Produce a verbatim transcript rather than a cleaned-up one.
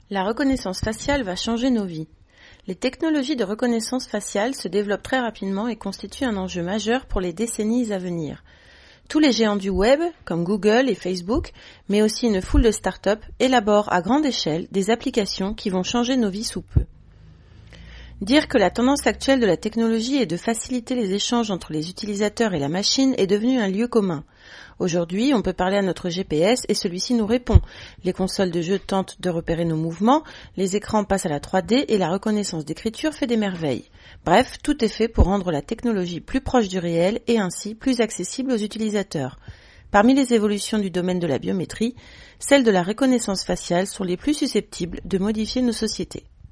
La reconnaissance faciale va changer nos vies. Les technologies de reconnaissance faciale se développent très rapidement et constituent un enjeu majeur pour les décennies à venir. Tous les géants du web, comme Google et Facebook, mais aussi une foule de start-up, élaborent à grande échelle des applications qui vont changer nos vies sous peu. Dire que la tendance actuelle de la technologie est de faciliter les échanges entre les utilisateurs et la machine est devenu un lieu commun. Aujourd'hui, on peut parler à notre G P S et celui-ci nous répond. Les consoles de jeux tentent de repérer nos mouvements, les écrans passent à la trois D et la reconnaissance d'écriture fait des merveilles. Bref, tout est fait pour rendre la technologie plus proche du réel et ainsi plus accessible aux utilisateurs. Parmi les évolutions du domaine de la biométrie, celles de la reconnaissance faciale sont les plus susceptibles de modifier nos sociétés.